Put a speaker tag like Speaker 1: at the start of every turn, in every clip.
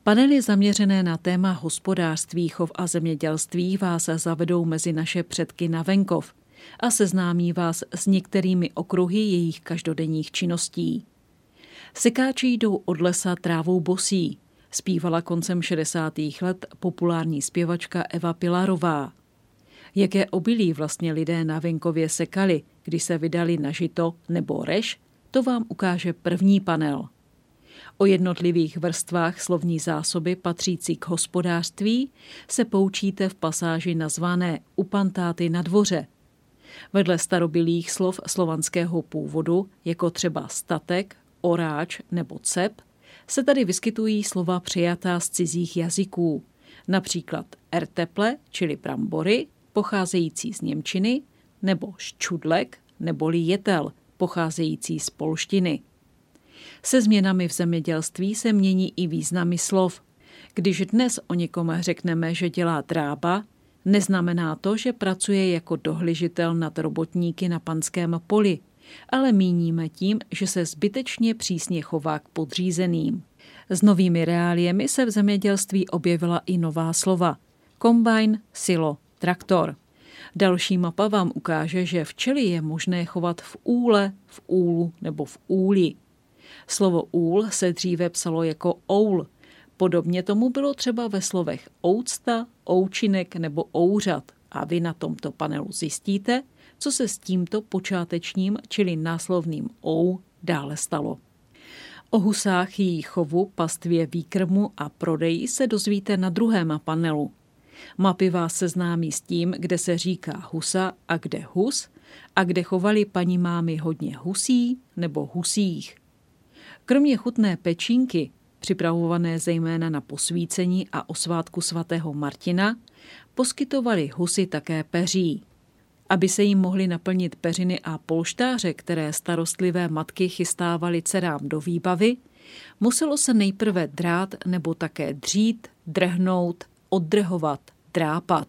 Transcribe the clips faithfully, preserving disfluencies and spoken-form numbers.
Speaker 1: Panely zaměřené na téma hospodářství, chov a zemědělství vás zavedou mezi naše předky na venkov a seznámí vás s některými okruhy jejich každodenních činností. Sekáči jdou od lesa trávou bosí, zpívala koncem šedesátých let populární zpěvačka Eva Pilarová. Jaké obilí vlastně lidé na venkově sekali, když se vydali na žito nebo reš, to vám ukáže první panel. O jednotlivých vrstvách slovní zásoby patřící k hospodářství se poučíte v pasáži nazvané Upantáty na dvoře. Vedle starobylých slov slovanského původu, jako třeba statek, oráč nebo cep, se tady vyskytují slova přijatá z cizích jazyků, například erteple, čili brambory, pocházející z němčiny, nebo ščudlek, neboli jetel, pocházející z polštiny. Se změnami v zemědělství se mění i významy slov. Když dnes o někom řekneme, že dělá drába, neznamená to, že pracuje jako dohližitel nad robotníky na panském poli, ale míníme tím, že se zbytečně přísně chová k podřízeným. S novými reáliemi se v zemědělství objevila i nová slova. Kombajn, silo, traktor. Další mapa vám ukáže, že včely je možné chovat v úle, v úlu nebo v úli. Slovo úl se dříve psalo jako oul. Podobně tomu bylo třeba ve slovech oucta, oučinek nebo ouřad. A vy na tomto panelu zjistíte, co se s tímto počátečním, čili náslovným ou, dále stalo. O husách, jejich chovu, pastvě, výkrmu a prodeji se dozvíte na druhém panelu. Mapy vás seznámí s tím, kde se říká husa a kde hus a kde chovali paní mámy hodně husí nebo husích. Kromě chutné pečínky, připravované zejména na posvícení a o svátku svatého Martina, poskytovali husy také peří. Aby se jim mohly naplnit peřiny a polštáře, které starostlivé matky chystávaly dcerám do výbavy, muselo se nejprve drát nebo také dřít, drhnout, oddrhovat, drápat.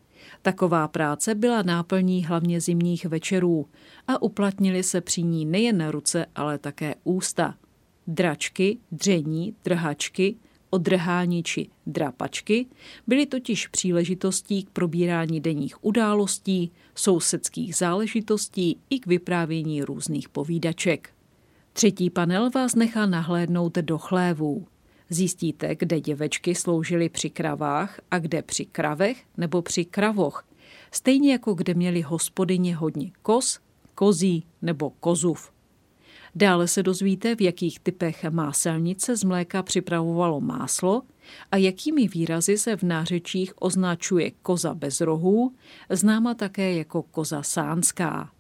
Speaker 1: Taková práce byla náplní hlavně zimních večerů a uplatnily se při ní nejen ruce, ale také ústa. Dračky, dření, drhačky, odrhání či drapačky byly totiž příležitostí k probírání denních událostí, sousedských záležitostí i k vyprávění různých povídaček. Třetí panel vás nechá nahlédnout do chlévů. Zjistíte, kde děvečky sloužily při kravách a kde při kravech nebo při kravoch, stejně jako kde měly hospodyně hodně koz, kozí nebo kozův. Dále se dozvíte, v jakých typech máselnice z mléka připravovalo máslo a jakými výrazy se v nářečích označuje koza bez rohů, známa také jako koza sánská.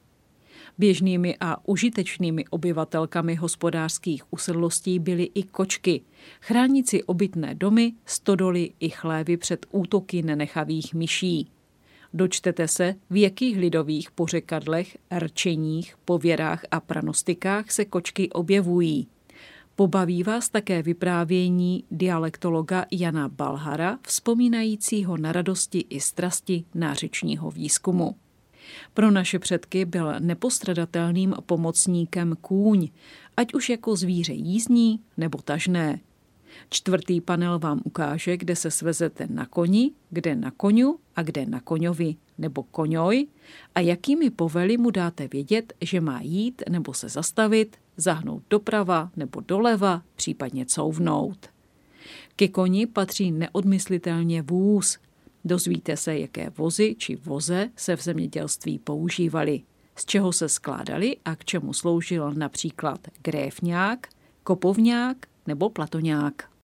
Speaker 1: Běžnými a užitečnými obyvatelkami hospodářských usedlostí byly i kočky, chránící obytné domy, stodoly i chlévy před útoky nenechavých myší. Dočtete se, v jakých lidových pořekadlech, rčeních, pověrách a pranostikách se kočky objevují. Pobaví vás také vyprávění dialektologa Jana Balhara, vzpomínajícího na radosti i strasti nářečního výzkumu. Pro naše předky byl nepostradatelným pomocníkem kůň, ať už jako zvíře jízdní nebo tažné. Čtvrtý panel vám ukáže, kde se svezete na koni, kde na koňu a kde na koňovi nebo koňoj a jakými povely mu dáte vědět, že má jít nebo se zastavit, zahnout doprava nebo doleva, případně couvnout. Ke koni patří neodmyslitelně vůz. Dozvíte se, jaké vozy či voze se v zemědělství používaly, z čeho se skládaly a k čemu sloužil například gréfňák, kopovňák nebo platoňák.